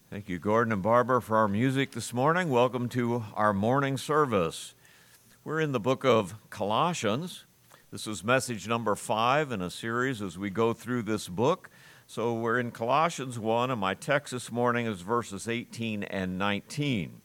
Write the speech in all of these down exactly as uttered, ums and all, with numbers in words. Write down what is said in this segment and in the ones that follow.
Thank you, Gordon and Barbara, for our music this morning. Welcome to our morning service. We're in the book of Colossians. This is message number five in a series as we go through this book. So we're in Colossians one, and my text this morning is verses eighteen and nineteen.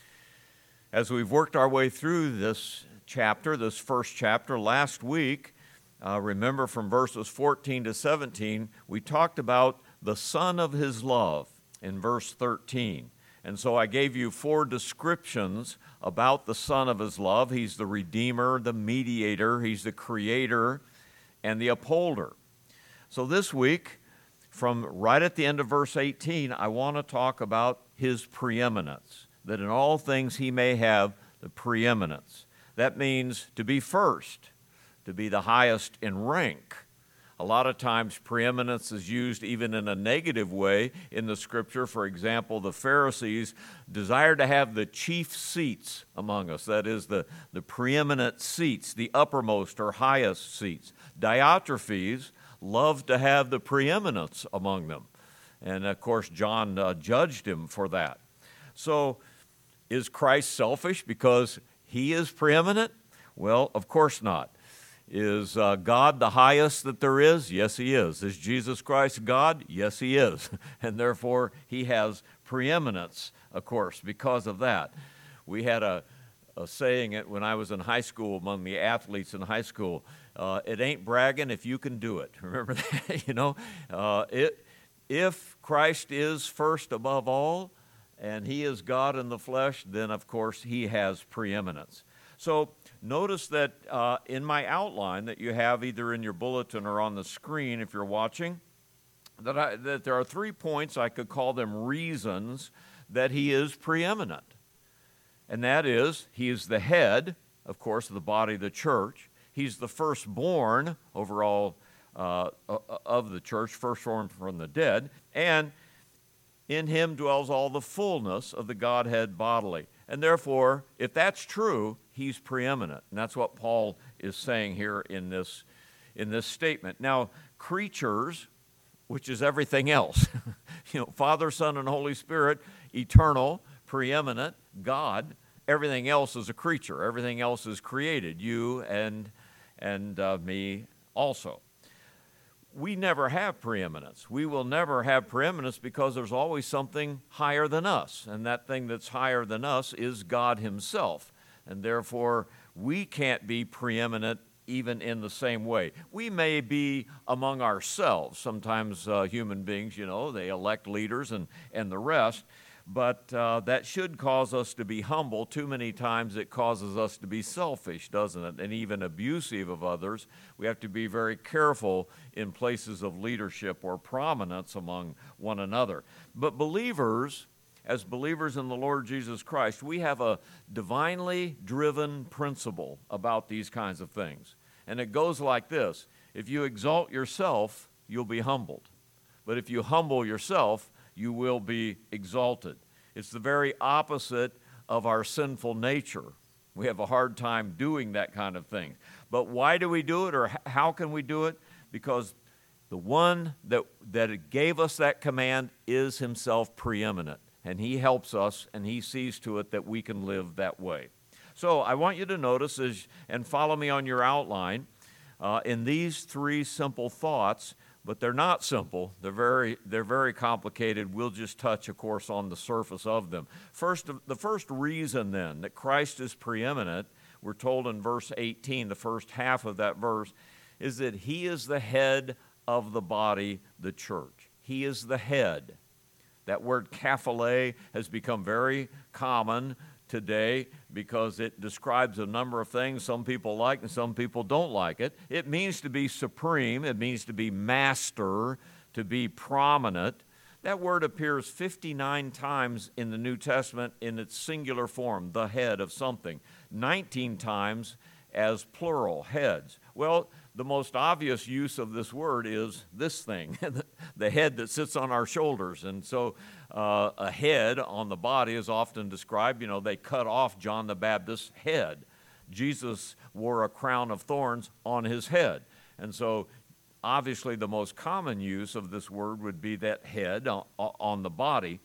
As we've worked our way through this chapter, this first chapter, last week, uh, remember from verses fourteen to seventeen, we talked about the Son of His love in verse thirteen. And so I gave you four descriptions about the Son of His love. He's the Redeemer, the Mediator, He's the Creator, and the Upholder. So this week, from right at the end of verse eighteen, I want to talk about His preeminence, that in all things He may have the preeminence. That means to be first, to be the highest in rank. A lot of times preeminence is used even in a negative way in the Scripture. For example, the Pharisees desired to have the chief seats among us, that is, the, the preeminent seats, the uppermost or highest seats. Diotrephes loved to have the preeminence among them. And, of course, John uh, judged him for that. So, is Christ selfish because He is preeminent? Well, of course not. Is uh, God the highest that there is? Yes, He is. Is Jesus Christ God? Yes, He is. And therefore, He has preeminence, of course, because of that. We had a, a saying it when I was in high school among the athletes in high school, uh, it ain't bragging if you can do it. Remember that? you know, uh, it, if Christ is first above all, and He is God in the flesh, then, of course, He has preeminence. So notice that uh, in my outline that you have either in your bulletin or on the screen if you're watching, that, I, that there are three points, I could call them reasons, that He is preeminent. And that is, He is the head, of course, of the body of the church. He's the firstborn overall uh, of the church, firstborn from the dead. And in Him dwells all the fullness of the Godhead bodily. And therefore, if that's true, He's preeminent. And that's what Paul is saying here in this, in this statement. Now, creatures, which is everything else, you know, Father, Son, and Holy Spirit, eternal, preeminent, God, everything else is a creature. Everything else is created, you and, and uh, me also. We never have preeminence. We will never have preeminence because there's always something higher than us. And that thing that's higher than us is God Himself. And therefore, we can't be preeminent even in the same way. We may be among ourselves. Sometimes uh, human beings, you know, they elect leaders and, and the rest. But uh, that should cause us to be humble. Too many times it causes us to be selfish, doesn't it? And even abusive of others. We have to be very careful in places of leadership or prominence among one another. But believers, as believers in the Lord Jesus Christ, we have a divinely driven principle about these kinds of things. And it goes like this: if you exalt yourself, you'll be humbled. But if you humble yourself, you will be exalted. It's the very opposite of our sinful nature. We have a hard time doing that kind of thing. But why do we do it, or how can we do it? Because the one that, that gave us that command is Himself preeminent. And He helps us, and He sees to it that we can live that way. So I want you to notice, as, and follow me on your outline, uh, in these three simple thoughts. But they're not simple. They're very, they're very complicated. We'll just touch, of course, on the surface of them. First, the first reason, then, that Christ is preeminent, we're told in verse eighteen, the first half of that verse, is that He is the head of the body, the church. He is the head. That word kephale has become very common today because it describes a number of things some people like and some people don't like it. It means to be supreme. It means to be master, to be prominent. That word appears fifty-nine times in the New Testament in its singular form, the head of something, nineteen times as plural, heads. Well, the most obvious use of this word is this thing, the head that sits on our shoulders. And so uh, a head on the body is often described, you know, they cut off John the Baptist's head. Jesus wore a crown of thorns on His head. And so obviously the most common use of this word would be that head on, on the body.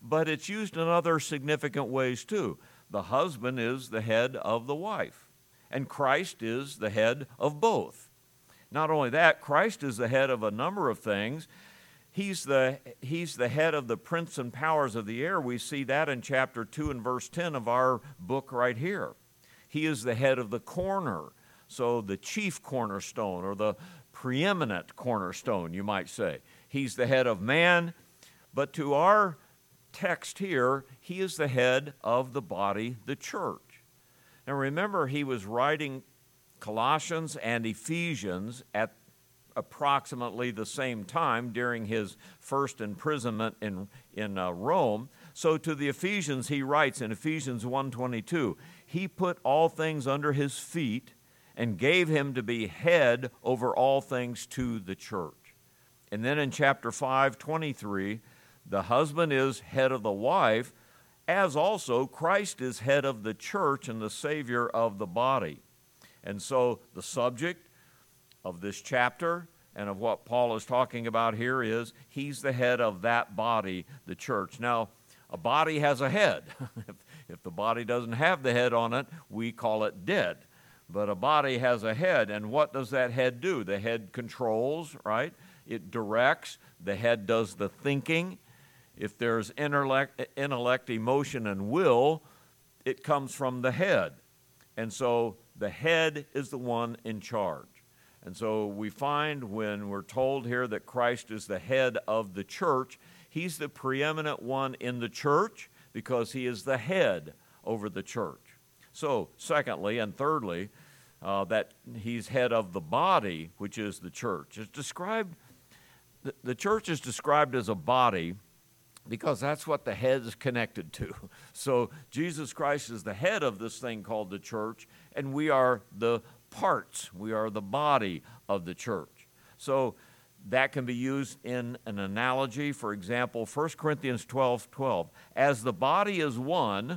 but it's used in other significant ways too. The husband is the head of the wife, and Christ is the head of both. Not only that, Christ is the head of a number of things. He's the, he's the head of the prince and powers of the air. We see that in chapter two and verse ten of our book right here. He is the head of the corner, so the chief cornerstone or the preeminent cornerstone, you might say. He's the head of man, but to our text here, he is the head of the body, the church. Now remember, he was writing Colossians and Ephesians at approximately the same time during his first imprisonment in, in uh, Rome. So to the Ephesians, he writes in Ephesians one twenty-two, he put all things under his feet and gave him to be head over all things to the church. And then in chapter five twenty-three, the husband is head of the wife, as also Christ is head of the church and the Savior of the body. And so the subject of this chapter and of what Paul is talking about here is he's the head of that body, the church. Now, a body has a head. if, if the body doesn't have the head on it, we call it dead. But a body has a head, and what does that head do? The head controls, right? It directs. The head does the thinking. If there's intellect, intellect, emotion, and will, it comes from the head. And so the head is the one in charge. And so we find when we're told here that Christ is the head of the church, he's the preeminent one in the church because he is the head over the church. So secondly and thirdly, uh, that he's head of the body, which is the church. It's described, the, the church is described as a body because that's what the head is connected to. So Jesus Christ is the head of this thing called the church, and we are the parts. We are the body of the church. So that can be used in an analogy. For example, First Corinthians twelve twelve. As the body is one,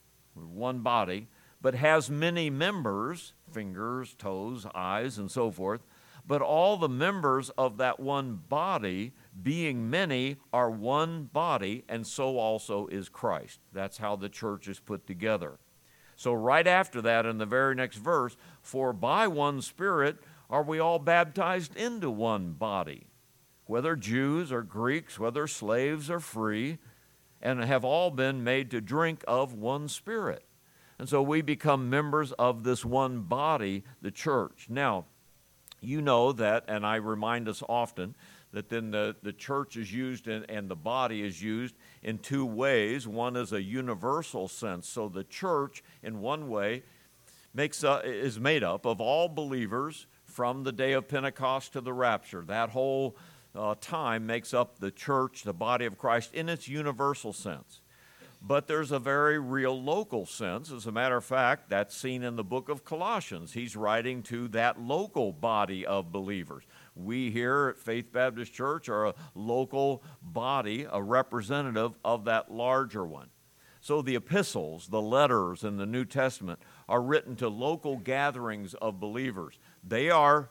one body, but has many members, fingers, toes, eyes, and so forth, but all the members of that one body, being many, are one body, and so also is Christ. That's how the church is put together. So right after that, in the very next verse, for by one Spirit are we all baptized into one body, whether Jews or Greeks, whether slaves or free, and have all been made to drink of one Spirit. And so we become members of this one body, the church. Now, you know that, and I remind us often, that then the, the church is used in, and the body is used in two ways. One is a universal sense. So the church, in one way, makes uh, is made up of all believers from the day of Pentecost to the rapture. That whole uh, time makes up the church, the body of Christ, in its universal sense. But there's a very real local sense. As a matter of fact, that's seen in the book of Colossians. He's writing to that local body of believers. We here at Faith Baptist Church are a local body, a representative of that larger one. So the epistles, the letters in the New Testament are written to local gatherings of believers. They are,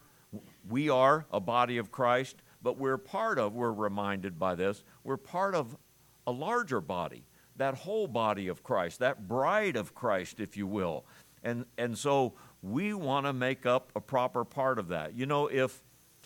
we are a body of Christ, but we're part of, we're reminded by this, we're part of a larger body. That whole body of Christ, that bride of Christ, if you will. And, and so we want to make up a proper part of that. You know, if,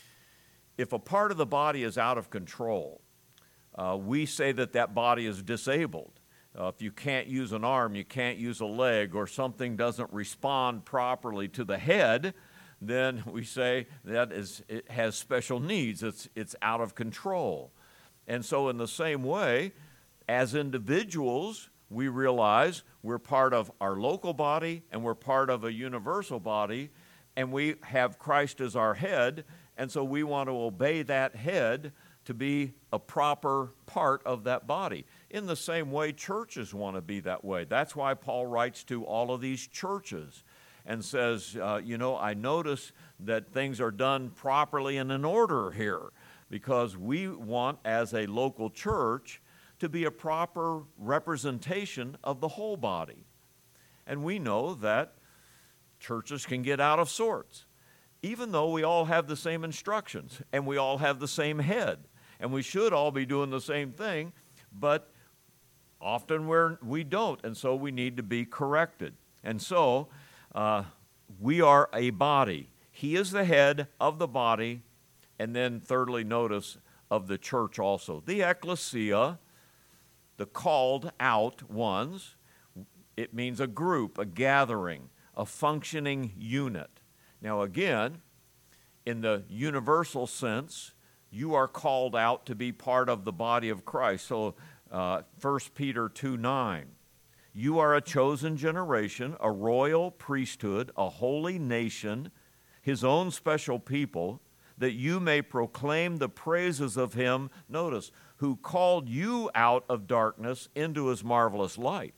if a part of the body is out of control, uh, we say that that body is disabled. Uh, if you can't use an arm, you can't use a leg, or something doesn't respond properly to the head, then we say that is, it has special needs. It's, it's out of control. And so in the same way, as individuals, we realize we're part of our local body and we're part of a universal body, and we have Christ as our head, and so we want to obey that head to be a proper part of that body. In the same way, churches want to be that way. That's why Paul writes to all of these churches and says, uh, you know, I notice that things are done properly and in order here, because we want, as a local church, to be a proper representation of the whole body. And we know that churches can get out of sorts, even though we all have the same instructions and we all have the same head and we should all be doing the same thing, but Often we're, we don't, and so we need to be corrected. And so uh, we are a body. He is the head of the body, and then thirdly, notice, of the church also. The ecclesia, the called out ones, it means a group, a gathering, a functioning unit. Now again, in the universal sense, you are called out to be part of the body of Christ. So uh, First Peter two nine, you are a chosen generation, a royal priesthood, a holy nation, his own special people, that you may proclaim the praises of him, notice, who called you out of darkness into his marvelous light.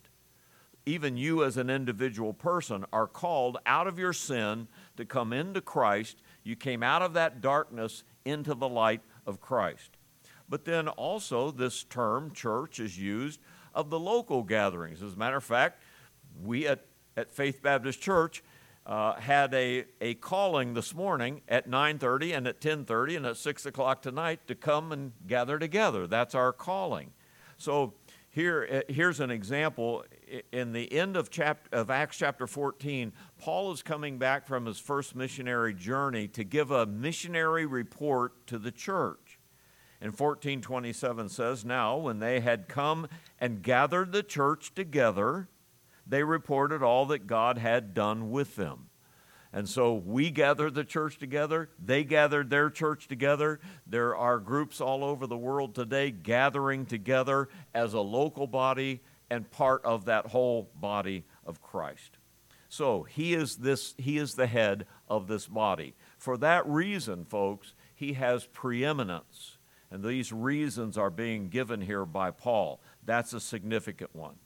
Even you as an individual person are called out of your sin to come into Christ. You came out of that darkness into the light of Christ. But then also this term, church, is used of the local gatherings. As a matter of fact, we at, at Faith Baptist Church uh, had a, a calling this morning at nine thirty and at ten thirty and at six o'clock tonight to come and gather together. That's our calling. So here, here's an example. In the end of, chapter, of Acts chapter fourteen, Paul is coming back from his first missionary journey to give a missionary report to the church. And fourteen twenty-seven says, now when they had come and gathered the church together, they reported all that God had done with them. And so we gathered the church together. They gathered their church together. There are groups all over the world today gathering together as a local body and part of that whole body of Christ. So he is this, he is the head of this body. For that reason, folks, he has preeminence. And these reasons are being given here by Paul. That's a significant one.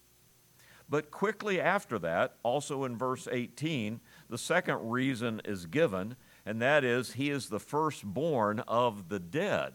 But quickly after that, also in verse eighteen, the second reason is given, and that is he is the firstborn of the dead.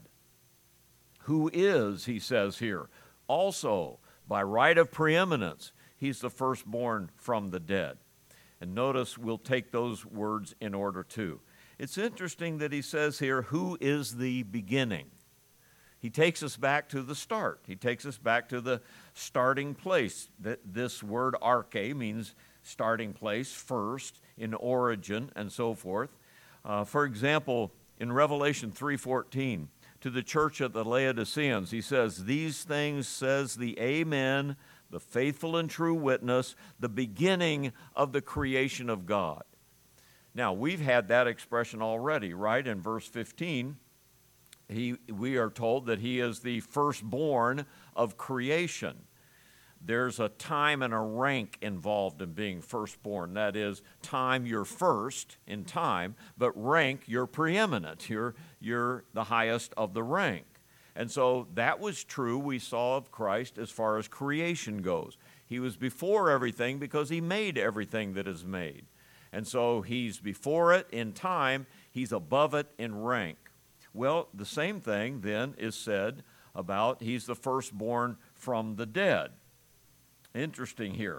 Who is, he says here, also by right of preeminence, he's the firstborn from the dead. And notice we'll take those words in order too. It's interesting that he says here, who is the beginning? He takes us back to the start. He takes us back to the starting place. This word arche means starting place, first, in origin, and so forth. Uh, for example, in Revelation three fourteen, to the church of the Laodiceans, he says, these things says the Amen, the faithful and true witness, the beginning of the creation of God. Now, we've had that expression already, right? In verse fifteen, He, we are told that he is the firstborn of creation. There's a time and a rank involved in being firstborn. That is, time, you're first in time, but rank, you're preeminent. You're, you're the highest of the rank. And so that was true, we saw, of Christ as far as creation goes. He was before everything because he made everything that is made. And so he's before it in time, he's above it in rank. Well, the same thing then is said about he's the firstborn from the dead. Interesting here.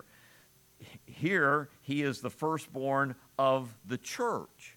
Here, he is the firstborn of the church.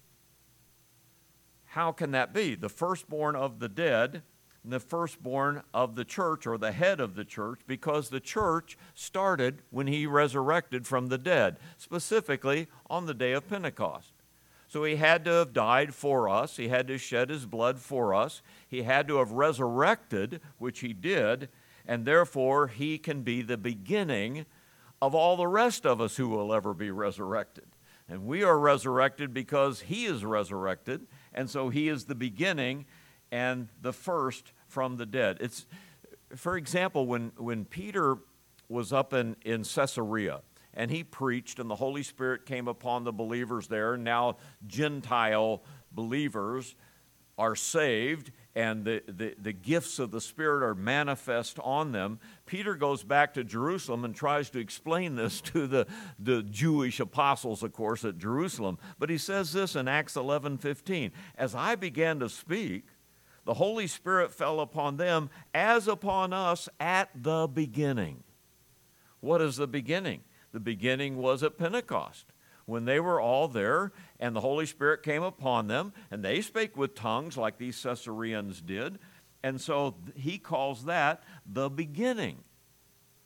How can that be? The firstborn of the dead and the firstborn of the church, or the head of the church, because the church started when he resurrected from the dead, specifically on the day of Pentecost. So he had to have died for us. He had to shed his blood for us. He had to have resurrected, which he did, and therefore he can be the beginning of all the rest of us who will ever be resurrected. And we are resurrected because he is resurrected, and so he is the beginning and the first from the dead. It's, for example, when, when Peter was up in, in Caesarea, and he preached, and the Holy Spirit came upon the believers there. Now Gentile believers are saved, and the, the, the gifts of the Spirit are manifest on them. Peter goes back to Jerusalem and tries to explain this to the, the Jewish apostles, of course, at Jerusalem. But he says this in Acts eleven fifteen, as I began to speak, the Holy Spirit fell upon them as upon us at the beginning. What is the beginning? The beginning was at Pentecost, when they were all there, and the Holy Spirit came upon them, and they spake with tongues like these Caesareans did. And so he calls that the beginning.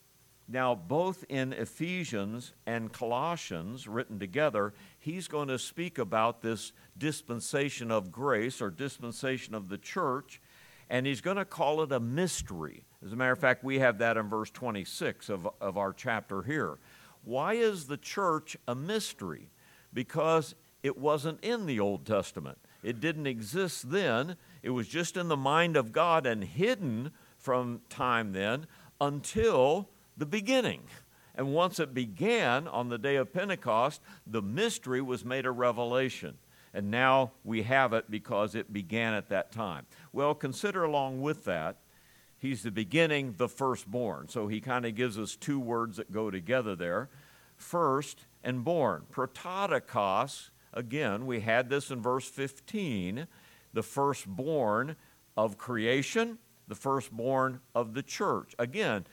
Now, both in Ephesians and Colossians, written together, he's going to speak about this dispensation of grace or dispensation of the church, and he's going to call it a mystery. As a matter of fact, we have that in verse twenty-six of, of our chapter here. Why is the church a mystery? Because it wasn't in the Old Testament. It didn't exist then. It was just in the mind of God and hidden from time then until the beginning. And once it began on the day of Pentecost, the mystery was made a revelation. And now we have it because it began at that time. Well, consider along with that, he's the beginning, the firstborn. So he kind of gives us two words that go together there. First and born. Prototokos, again, we had this in verse fifteen, the firstborn of creation, the firstborn of the church. Again,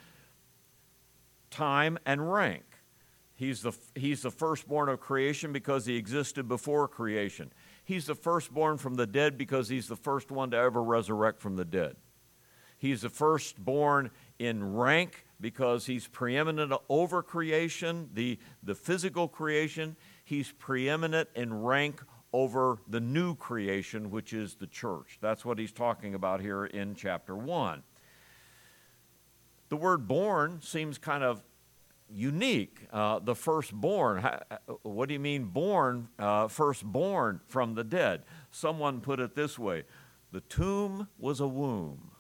time and rank. He's the, he's the firstborn of creation because he existed before creation. He's the firstborn from the dead because he's the first one to ever resurrect from the dead. He's the firstborn in rank because he's preeminent over creation, the, the physical creation. He's preeminent in rank over the new creation, which is the church. That's what he's talking about here in chapter one. The word born seems kind of unique. Uh, the firstborn. What do you mean born, uh, firstborn from the dead? Someone put it this way: the tomb was a womb.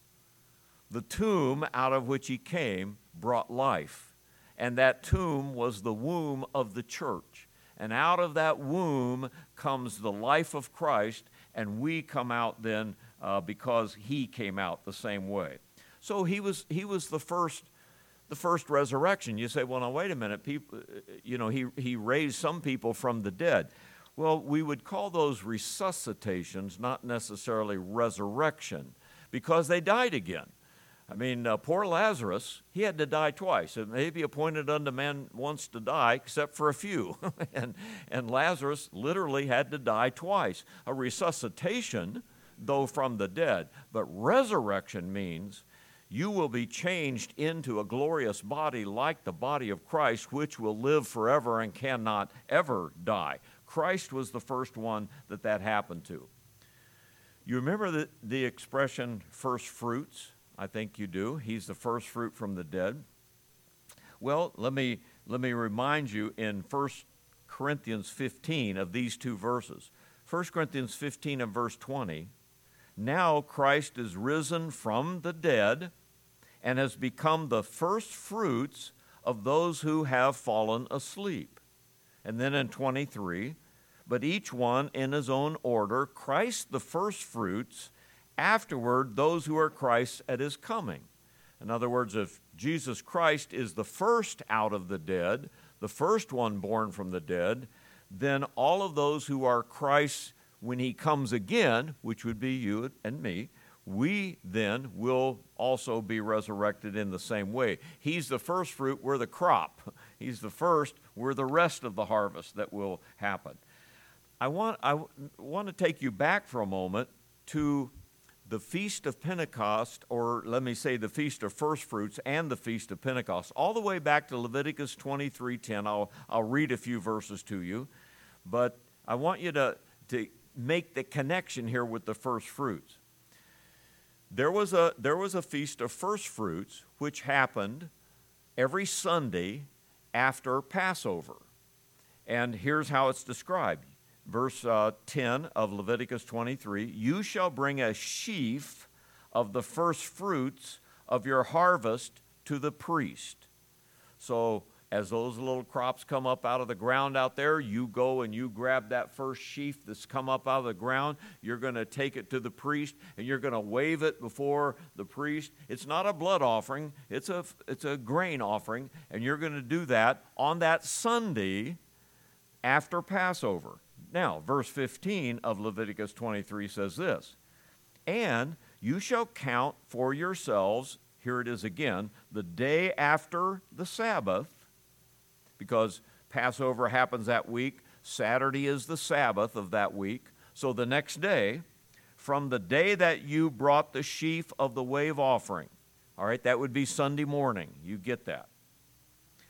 The tomb out of which he came brought life. And that tomb was the womb of the church. And out of that womb comes the life of Christ, and we come out then uh, because he came out the same way. So he was he was the first the first resurrection. You say, well, now wait a minute, people, you know, he he raised some people from the dead. Well, we would call those resuscitations, not necessarily resurrection, because they died again. I mean, uh, poor Lazarus, he had to die twice. It may be appointed unto man once to die, except for a few. and, and Lazarus literally had to die twice. A resuscitation, though from the dead, but resurrection means you will be changed into a glorious body like the body of Christ, which will live forever and cannot ever die. Christ was the first one that that happened to. You remember the, the expression first fruits? I think you do. He's the first fruit from the dead. Well, let me let me remind you in First Corinthians fifteen of these two verses. First Corinthians fifteen and verse twenty, now Christ is risen from the dead and has become the first fruits of those who have fallen asleep. And then in twenty-three, but each one in his own order, Christ the first fruits, afterward, those who are Christ's at his coming. In other words, if Jesus Christ is the first out of the dead, the first one born from the dead, then all of those who are Christ's when he comes again, which would be you and me, we then will also be resurrected in the same way. He's the first fruit, we're the crop. He's the first, we're the rest of the harvest that will happen. I want, I want to take you back for a moment to the Feast of Pentecost, or let me say the Feast of First Fruits and the Feast of Pentecost, all the way back to Leviticus twenty-three ten. I'll, I'll read a few verses to you, but I want you to, to make the connection here with the first fruits. There was a, there was a Feast of First Fruits which happened every Sunday after Passover. And here's how it's described. Verse uh, ten of Leviticus twenty-three, you shall bring a sheaf of the first fruits of your harvest to the priest. So as those little crops come up out of the ground out there, you go and you grab that first sheaf that's come up out of the ground. You're going to take it to the priest, and you're going to wave it before the priest. It's not a blood offering. It's a, it's a grain offering, and you're going to do that on that Sunday after Passover. Now, verse fifteen of Leviticus twenty-three says this, and you shall count for yourselves, here it is again, the day after the Sabbath, because Passover happens that week. Saturday is the Sabbath of that week. So the next day, from the day that you brought the sheaf of the wave offering, all right, that would be Sunday morning. You get that.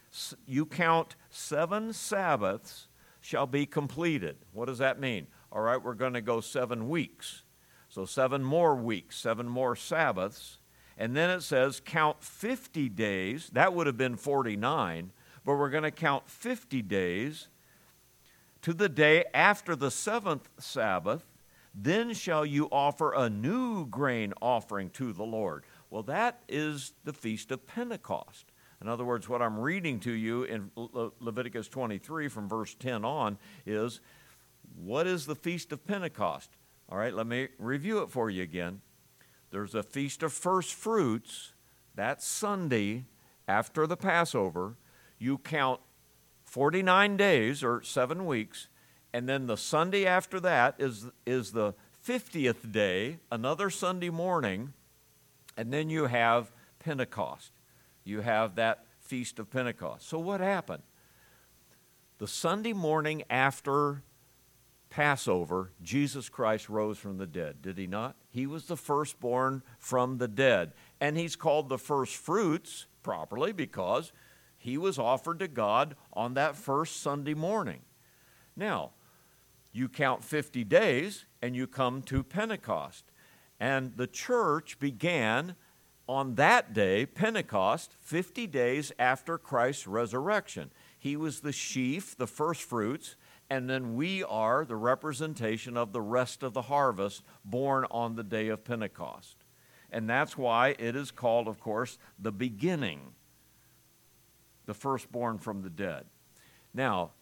you count seven Sabbaths shall be completed. What does that mean? All right, we're going to go seven weeks. So seven more weeks, seven more Sabbaths. And then it says count fifty days. That would have been forty-nine, but we're going to count fifty days to the day after the seventh Sabbath. Then shall you offer a new grain offering to the Lord. Well, that is the Feast of Pentecost. In other words, what I'm reading to you in Le- Leviticus twenty-three from verse ten on is, what is the Feast of Pentecost? All right, let me review it for you again. There's a Feast of First Fruits. That's Sunday after the Passover. You count forty-nine days or seven weeks, and then the Sunday after that is, is the fiftieth day, another Sunday morning, and then you have Pentecost. You have that Feast of Pentecost. So what happened? The Sunday morning after Passover, Jesus Christ rose from the dead, did he not? He was the firstborn from the dead. And he's called the first fruits properly because he was offered to God on that first Sunday morning. Now, you count fifty days and you come to Pentecost. And the church began on that day, Pentecost, fifty days after Christ's resurrection. He was the sheaf, the first fruits, and then we are the representation of the rest of the harvest born on the day of Pentecost. And that's why it is called, of course, the beginning, the firstborn from the dead. Now,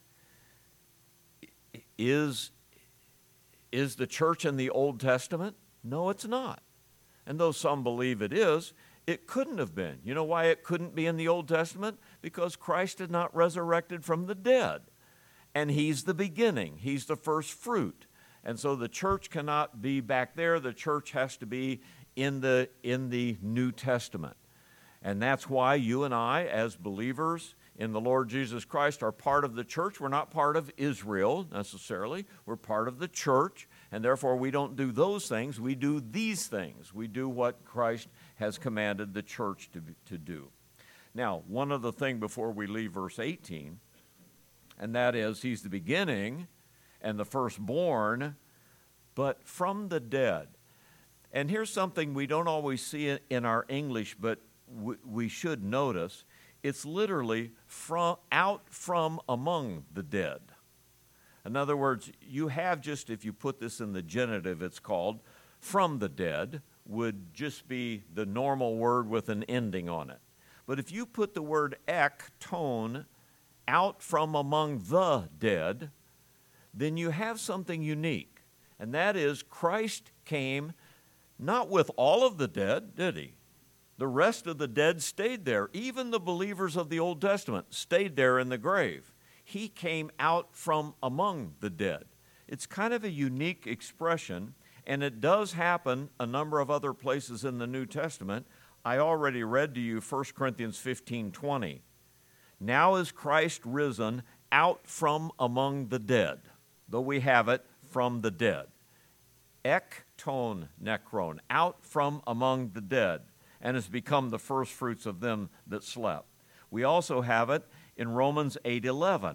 is, is the church in the Old Testament? No, it's not. And though some believe it is, it couldn't have been. You know why it couldn't be in the Old Testament? Because Christ had not resurrected from the dead. And he's the beginning. He's the first fruit. And so the church cannot be back there. The church has to be in the, in the New Testament. And that's why you and I, as believers in the Lord Jesus Christ, are part of the church. We're not part of Israel necessarily. We're part of the church. And therefore, we don't do those things. We do these things. We do what Christ has commanded the church to, to do. Now, one other thing before we leave verse eighteen, and that is, he's the beginning and the firstborn, but from the dead. And here's something we don't always see in our English, but we should notice. It's literally from, out from among the dead. In other words, you have just, if you put this in the genitive, it's called, from the dead, would just be the normal word with an ending on it. But if you put the word ek, tone, out from among the dead, then you have something unique. And that is, Christ came not with all of the dead, did he? The rest of the dead stayed there. Even the believers of the Old Testament stayed there in the grave. He came out from among the dead. It's kind of a unique expression, and it does happen a number of other places in the New Testament. I already read to you First Corinthians fifteen twenty. Now is Christ risen out from among the dead, though we have it from the dead. Ek ton necron, out from among the dead, and has become the first fruits of them that slept. We also have it in Romans eight eleven.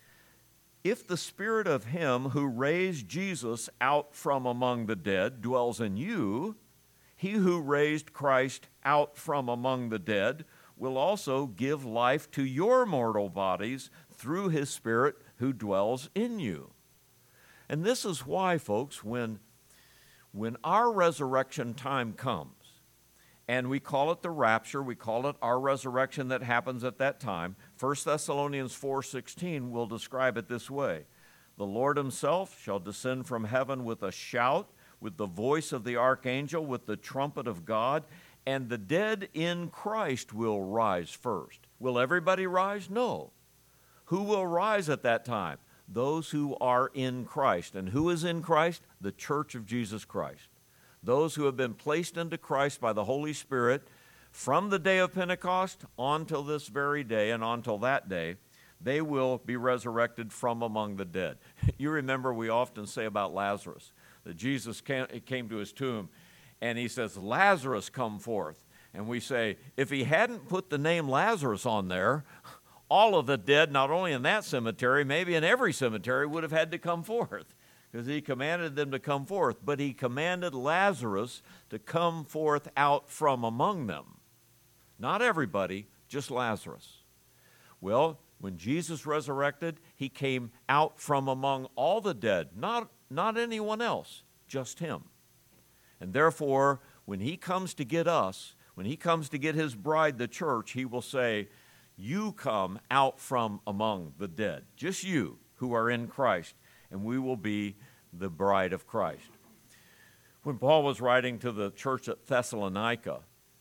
If the spirit of him who raised Jesus out from among the dead dwells in you, he who raised Christ out from among the dead will also give life to your mortal bodies through his Spirit who dwells in you. And this is why, folks, when, when our resurrection time comes, and we call it the rapture, we call it our resurrection that happens at that time, First Thessalonians four sixteen will describe it this way. The Lord himself shall descend from heaven with a shout, with the voice of the archangel, with the trumpet of God, and the dead in Christ will rise first. Will everybody rise? No. Who will rise at that time? Those who are in Christ. And who is in Christ? The church of Jesus Christ. Those who have been placed into Christ by the Holy Spirit from the day of Pentecost on till this very day and on till that day, they will be resurrected from among the dead. You remember we often say about Lazarus that Jesus came, came to his tomb and he says, Lazarus, come forth. And we say, if he hadn't put the name Lazarus on there, all of the dead, not only in that cemetery, maybe in every cemetery, would have had to come forth, because he commanded them to come forth. But he commanded Lazarus to come forth out from among them. Not everybody, just Lazarus. Well, when Jesus resurrected, he came out from among all the dead, not, not anyone else, just him. And therefore, when he comes to get us, when he comes to get his bride, the church, he will say, you come out from among the dead, just you who are in Christ, and we will be the bride of Christ. When Paul was writing to the church at Thessalonica,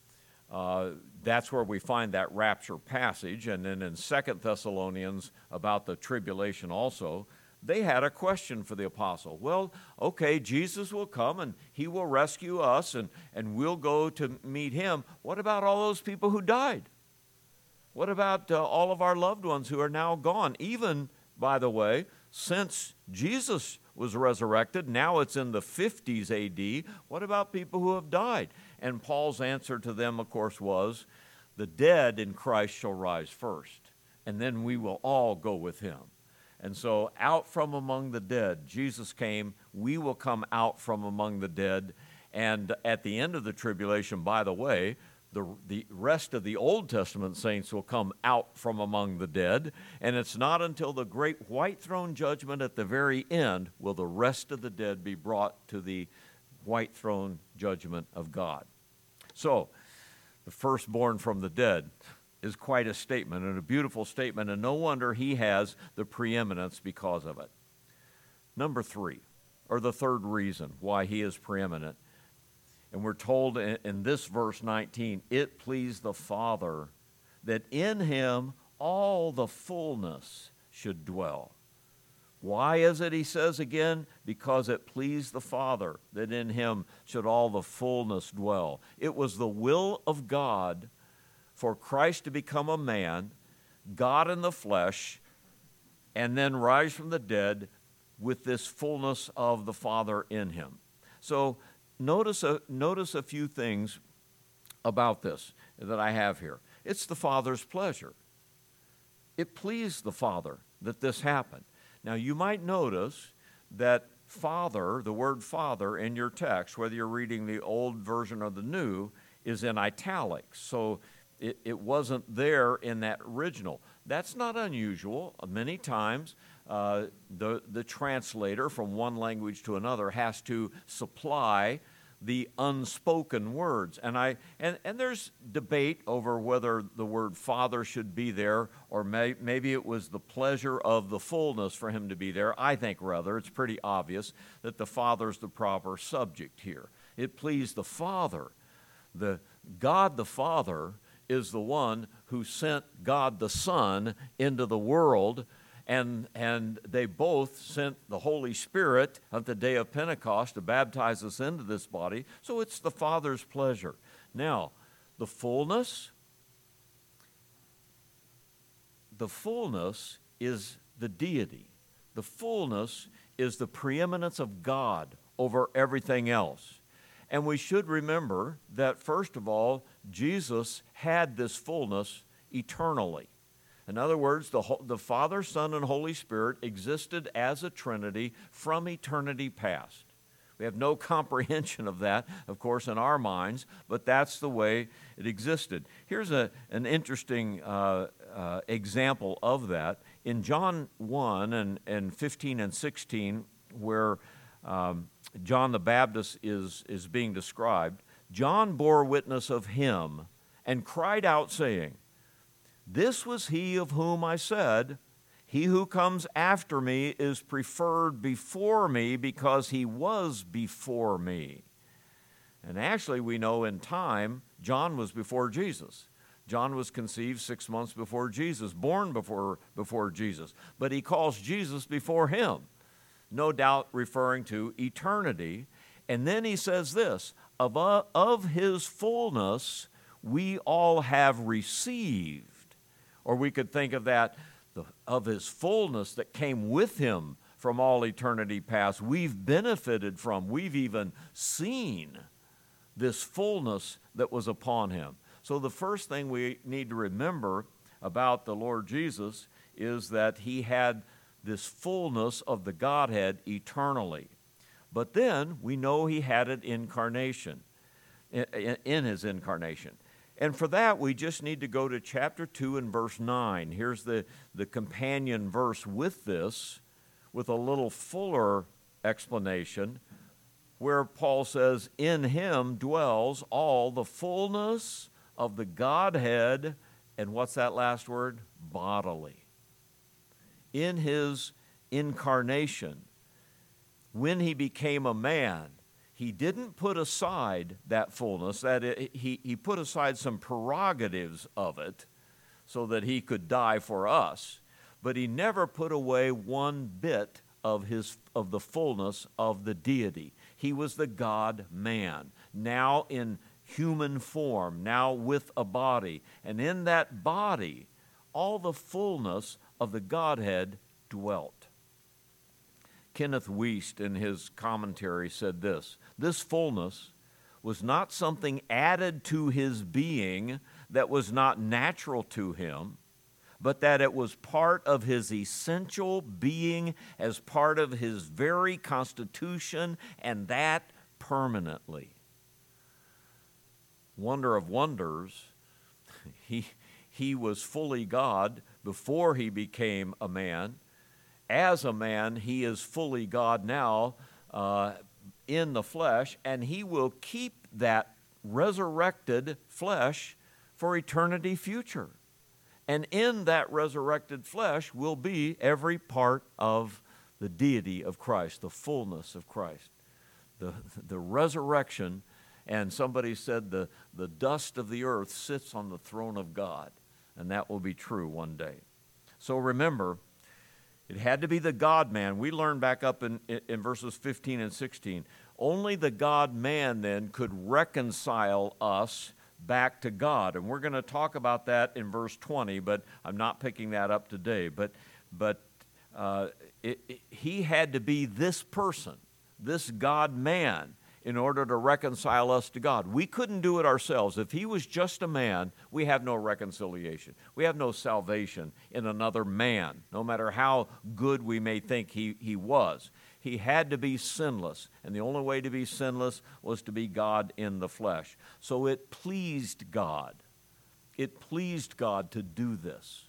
uh, that's where we find that rapture passage, and then in Second Thessalonians about the tribulation also, they had a question for the apostle. Well, okay, Jesus will come and he will rescue us and, and we'll go to meet him. What about all those people who died? What about uh, all of our loved ones who are now gone? Even, by the way, since Jesus was resurrected, now it's in the fifties A D, what about people who have died? And Paul's answer to them, of course, was, the dead in Christ shall rise first, and then we will all go with him. And so out from among the dead, Jesus came, we will come out from among the dead, and at the end of the tribulation, by the way, the, the rest of the Old Testament saints will come out from among the dead, and it's not until the great white throne judgment at the very end will the rest of the dead be brought to the white throne judgment of God. So, the firstborn from the dead is quite a statement, and a beautiful statement, and no wonder he has the preeminence because of it. Number three, or the third reason why he is preeminent, and we're told in, in this verse nineteen, it pleased the Father that in him all the fullness should dwell. Why is it, he says again? Because it pleased the Father that in him should all the fullness dwell. It was the will of God for Christ to become a man, God in the flesh, and then rise from the dead with this fullness of the Father in him. So notice a, notice a few things about this that I have here. It's the Father's pleasure. It pleased the Father that this happened. Now, you might notice that Father, the word Father in your text, whether you're reading the old version or the new, is in italics. So it, it wasn't there in that original. That's not unusual. Many times uh, the, the translator from one language to another has to supply the unspoken words. And I and, and there's debate over whether the word Father should be there, or may, maybe it was the pleasure of the fullness for him to be there. I think rather it's pretty obvious that the Father's the proper subject here. It pleased the Father. The God the Father is the one who sent God the Son into the world, And, and they both sent the Holy Spirit at the day of Pentecost to baptize us into this body. So it's the Father's pleasure. Now, the fullness, the fullness is the deity. The fullness is the preeminence of God over everything else. And we should remember that, first of all, Jesus had this fullness eternally. In other words, the, the Father, Son, and Holy Spirit existed as a Trinity from eternity past. We have no comprehension of that, of course, in our minds, but that's the way it existed. Here's a, an interesting uh, uh, example of that. In John one and, and fifteen and sixteen, where um, John the Baptist is, is being described, John bore witness of him and cried out, saying, this was he of whom I said, he who comes after me is preferred before me because he was before me. And actually, we know in time, John was before Jesus. John was conceived six months before Jesus, born before, before Jesus. But he calls Jesus before him, no doubt referring to eternity. And then he says this, of, uh, of his fullness we all have received. Or we could think of that, the, of his fullness that came with him from all eternity past. We've benefited from, we've even seen this fullness that was upon him. So the first thing we need to remember about the Lord Jesus is that he had this fullness of the Godhead eternally. But then we know he had it incarnation, in his incarnation. And for that, we just need to go to chapter two and verse nine. Here's the, the companion verse with this, with a little fuller explanation, where Paul says, in him dwells all the fullness of the Godhead, and what's that last word? Bodily. In his incarnation, when he became a man, he didn't put aside that fullness, that it, he, he put aside some prerogatives of it so that he could die for us, but he never put away one bit of his of the fullness of the deity. He was the God-man, now in human form, now with a body. And in that body, all the fullness of the Godhead dwelt. Kenneth Wuest, in his commentary, said this: this fullness was not something added to his being that was not natural to him, but that it was part of his essential being as part of his very constitution, and that permanently. Wonder of wonders, he, he was fully God before he became a man. As a man, he is fully God now uh, in the flesh, and he will keep that resurrected flesh for eternity future. And in that resurrected flesh will be every part of the deity of Christ, the fullness of Christ, the, the resurrection. And somebody said the, the dust of the earth sits on the throne of God, and that will be true one day. So remember, it had to be the God-man. We learned back up in, in verses fifteen and sixteen. Only the God-man then could reconcile us back to God. And we're going to talk about that in verse twenty, but I'm not picking that up today. But, but uh, it, it, he had to be this person, this God-man, in order to reconcile us to God. We couldn't do it ourselves. If he was just a man, we have no reconciliation. We have no salvation in another man, no matter how good we may think he, he was. He had to be sinless, and the only way to be sinless was to be God in the flesh. So it pleased God. It pleased God to do this.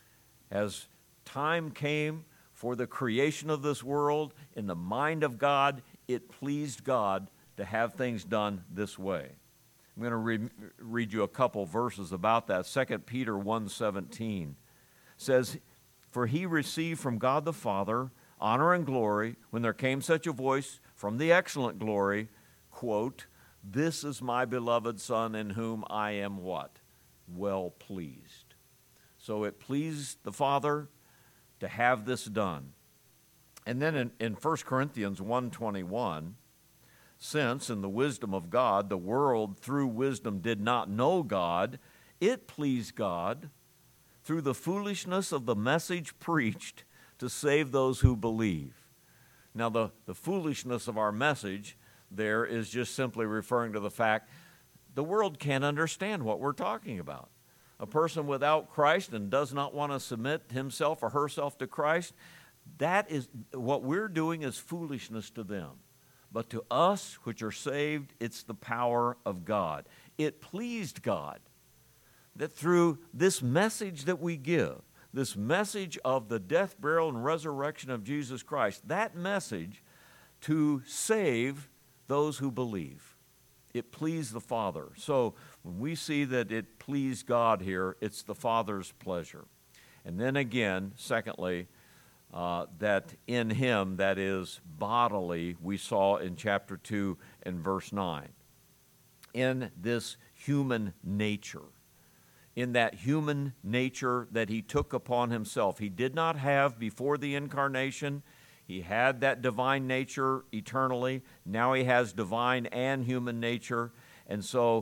As time came for the creation of this world, in the mind of God, it pleased God to have things done this way. I'm going to re- read you a couple verses about that. Second Peter one seventeen says, for he received from God the Father honor and glory when there came such a voice from the excellent glory, quote, this is my beloved Son in whom I am what? Well pleased. So it pleased the Father to have this done. And then in, in First Corinthians one twenty-one, since in the wisdom of God, the world through wisdom did not know God, it pleased God through the foolishness of the message preached to save those who believe. Now, the, the foolishness of our message there is just simply referring to the fact the world can't understand what we're talking about. A person without Christ and does not want to submit himself or herself to Christ, that is what we're doing is foolishness to them. But to us, which are saved, it's the power of God. It pleased God that through this message that we give, this message of the death, burial, and resurrection of Jesus Christ, that message to save those who believe. It pleased the Father. So when we see that it pleased God here, it's the Father's pleasure. And then again, secondly, Uh, that in him, that is bodily, we saw in chapter two and verse nine. In this human nature, in that human nature that he took upon himself. He did not have before the incarnation. He had that divine nature eternally. Now he has divine and human nature. And so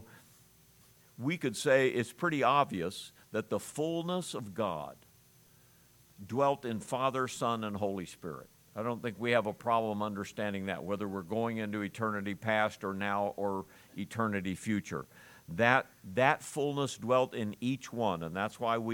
we could say it's pretty obvious that the fullness of God dwelt in Father, Son, and Holy Spirit. I don't think we have a problem understanding that, whether we're going into eternity past or now or eternity future. That, that fullness dwelt in each one, and that's why we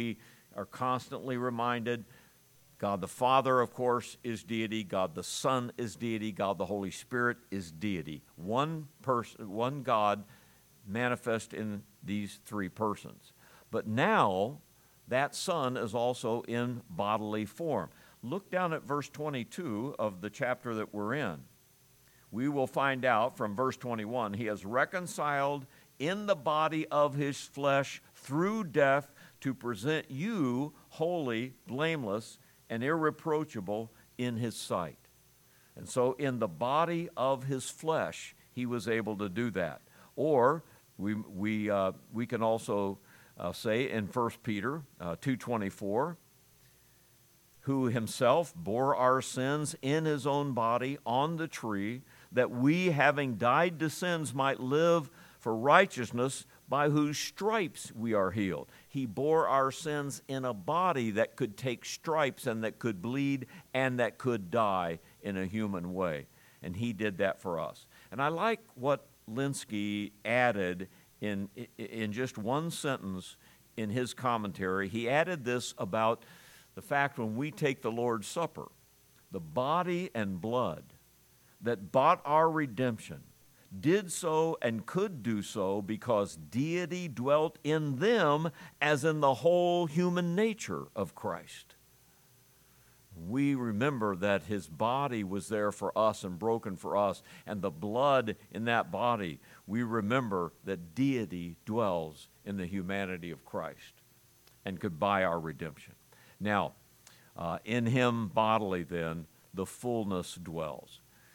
are constantly reminded. God the Father, of course, is deity. God the Son is deity. God the Holy Spirit is deity. One person, one God manifest in these three persons. But now, that Son is also in bodily form. Look down at verse twenty-two of the chapter that we're in. We will find out from verse twenty-one, he has reconciled in the body of his flesh through death to present you holy, blameless, and irreproachable in his sight. And so in the body of his flesh, he was able to do that. Or we, we, uh, we can also uh, say in First Peter uh, two twenty-four, who himself bore our sins in his own body on the tree, that we, having died to sins, might live for righteousness, by whose stripes we are healed. He bore our sins in a body that could take stripes and that could bleed and that could die in a human way. And he did that for us. And I like what Linsky added in, in just one sentence in his commentary. He added this about the fact when we take the Lord's Supper, the body and blood that bought our redemption did so and could do so because deity dwelt in them as in the whole human nature of Christ. We remember that his body was there for us and broken for us, and the blood in that body, we remember that deity dwells in the humanity of Christ and could buy our redemption. Now, uh, in him bodily then, the fullness dwells.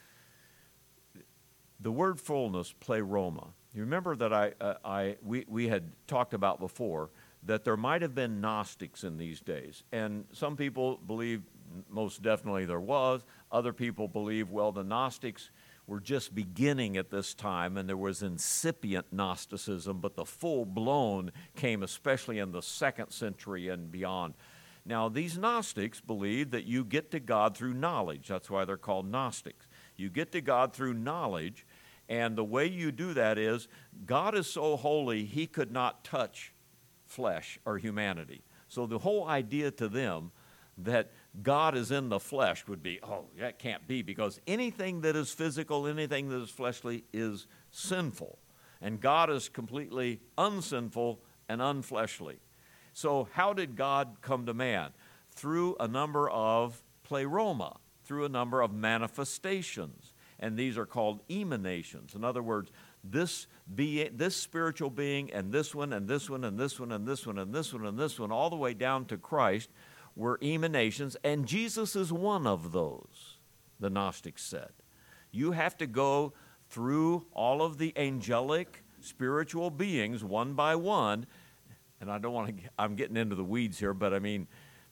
The word fullness, pleroma. You remember that I, uh, I, we, we had talked about before that there might have been Gnostics in these days. And some people believe most definitely there was. Other people believe, well, the Gnostics were just beginning at this time and there was incipient Gnosticism, but the full-blown came especially in the second century and beyond. Now, these Gnostics believe that you get to God through knowledge. That's why they're called Gnostics. You get to God through knowledge, and the way you do that is God is so holy, he could not touch flesh or humanity. So the whole idea to them that God is in the flesh would be, oh, that can't be, because anything that is physical, anything that is fleshly is sinful, and God is completely unsinful and unfleshly. So how did God come to man? Through a number of pleroma, through a number of manifestations, and these are called emanations. In other words, this be, this spiritual being and this one and this one and this one and this one and this one and this one, all the way down to Christ, were emanations, and Jesus is one of those, the Gnostics said. You have to go through all of the angelic spiritual beings one by one, and I don't want to, I'm getting into the weeds here, but I mean,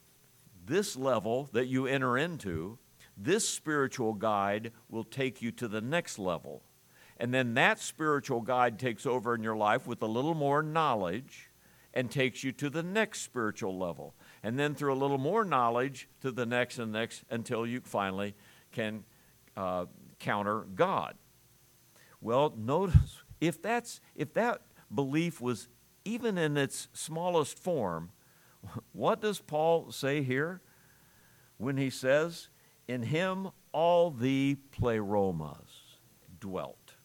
this level that you enter into, this spiritual guide will take you to the next level. And then that spiritual guide takes over in your life with a little more knowledge and takes you to the next spiritual level. And then through a little more knowledge to the next and next until you finally can uh, counter God. Well, notice, if that's if that belief was even in its smallest form, what does Paul say here when he says, in him all the pleromas dwelt?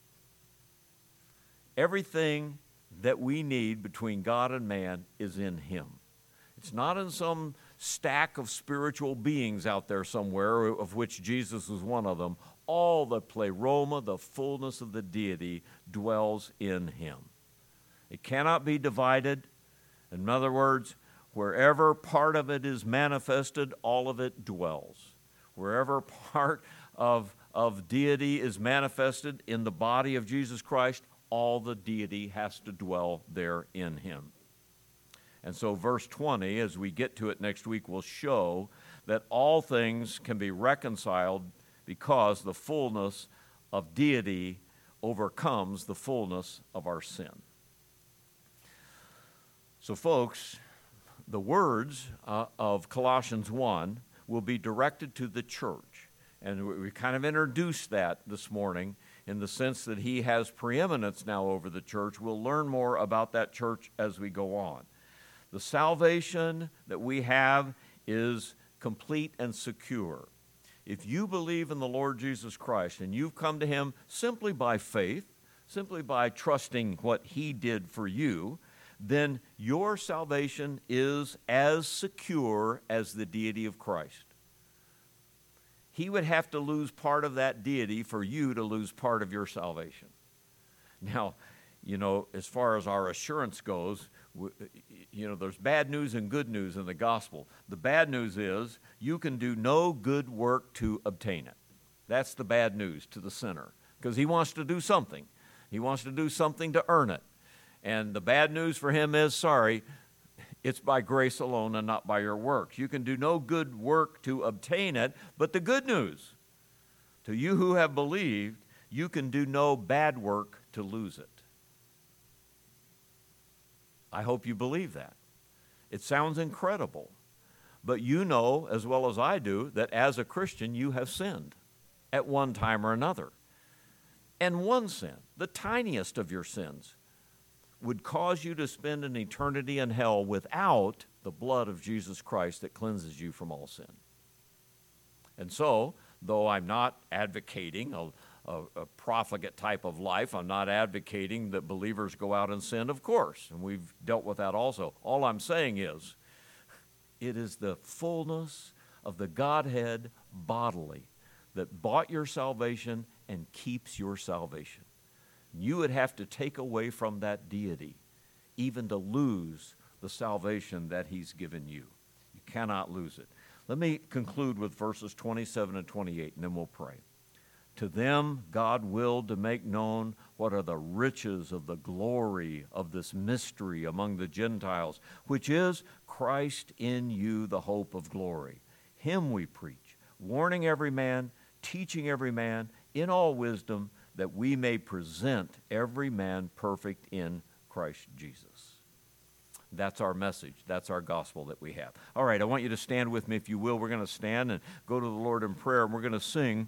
Everything that we need between God and man is in him. It's not in some stack of spiritual beings out there somewhere, of which Jesus was one of them. All the pleroma, the fullness of the deity, dwells in him. It cannot be divided. In other words, wherever part of it is manifested, all of it dwells. Wherever part of, of deity is manifested in the body of Jesus Christ, all the deity has to dwell there in him. And so verse twenty, as we get to it next week, will show that all things can be reconciled because the fullness of deity overcomes the fullness of our sin. So folks, the words uh, of Colossians one will be directed to the church. And we, we kind of introduced that this morning in the sense that he has preeminence now over the church. We'll learn more about that church as we go on. The salvation that we have is complete and secure. If you believe in the Lord Jesus Christ and you've come to him simply by faith, simply by trusting what he did for you, then your salvation is as secure as the deity of Christ. He would have to lose part of that deity for you to lose part of your salvation. Now, you know, as far as our assurance goes, you know, there's bad news and good news in the gospel. The bad news is you can do no good work to obtain it. That's the bad news to the sinner, because he wants to do something. He wants to do something to earn it. And the bad news for him is, sorry, it's by grace alone and not by your works. You can do no good work to obtain it, but the good news, to you who have believed, you can do no bad work to lose it. I hope you believe that. It sounds incredible, but you know as well as I do that as a Christian you have sinned at one time or another. And one sin, the tiniest of your sins, would cause you to spend an eternity in hell without the blood of Jesus Christ that cleanses you from all sin. And so, though I'm not advocating a, a, a profligate type of life, I'm not advocating that believers go out and sin, of course, and we've dealt with that also. All I'm saying is, it is the fullness of the Godhead bodily that bought your salvation and keeps your salvation. You would have to take away from that deity even to lose the salvation that he's given you. You cannot lose it. Let me conclude with verses twenty-seven and twenty-eight, and then we'll pray. To them God willed to make known what are the riches of the glory of this mystery among the Gentiles, which is Christ in you, the hope of glory. Him we preach, warning every man, teaching every man in all wisdom, that we may present every man perfect in Christ Jesus. That's our message. That's our gospel that we have. All right, I want you to stand with me, if you will. We're going to stand and go to the Lord in prayer, and we're going to sing.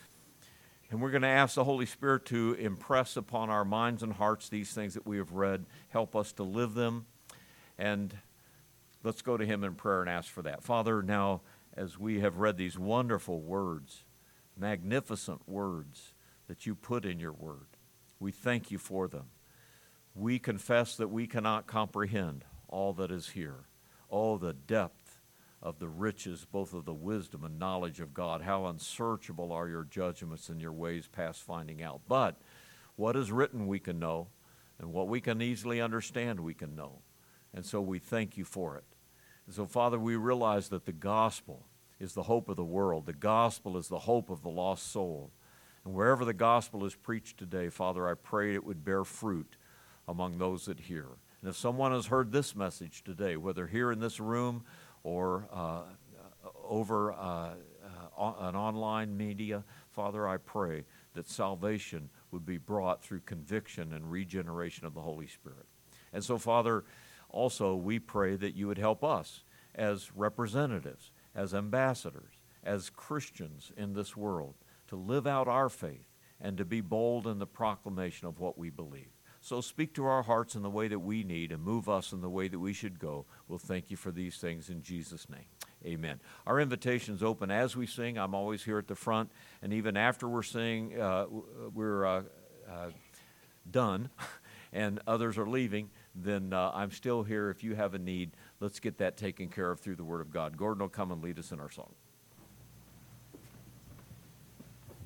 And we're going to ask the Holy Spirit to impress upon our minds and hearts these things that we have read. Help us to live them. And let's go to him in prayer and ask for that. Father, now as we have read these wonderful words, magnificent words that you put in your word, we thank you for them. We confess that we cannot comprehend all that is here. Oh, the depth of the riches, both of the wisdom and knowledge of God. How unsearchable are your judgments and your ways past finding out. But what is written we can know, and what we can easily understand we can know. And so we thank you for it. And so, Father, we realize that the gospel is the hope of the world. The gospel is the hope of the lost soul. And wherever the gospel is preached today, Father, I pray it would bear fruit among those that hear. And if someone has heard this message today, whether here in this room or uh, over uh, uh, an online media, Father, I pray that salvation would be brought through conviction and regeneration of the Holy Spirit. And so, Father, also we pray that you would help us as representatives, as ambassadors, as Christians in this world, to live out our faith and to be bold in the proclamation of what we believe. So speak to our hearts in the way that we need and move us in the way that we should go. We'll thank you for these things in Jesus' name. Amen. Our invitation's open as we sing. I'm always here at the front, and even after we're singing, uh, we're uh, uh, done, and others are leaving, then uh, I'm still here. If you have a need, let's get that taken care of through the Word of God. Gordon will come and lead us in our song.